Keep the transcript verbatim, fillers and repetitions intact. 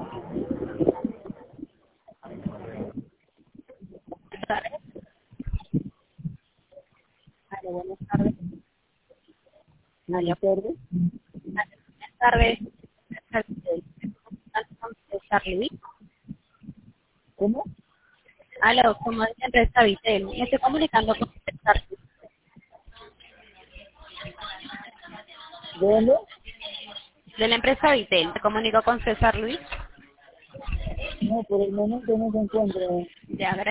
tardes. Aló, buenas tardes. Aló, Buenas tardes. buenas tardes. César Luis. ¿Cómo? Aló, como dice empresa Vitel, me estoy comunicando con César Luis. ¿De dónde? De la empresa Vitel, me comunico con César Luis. No, por el momento no se encuentra. Ya,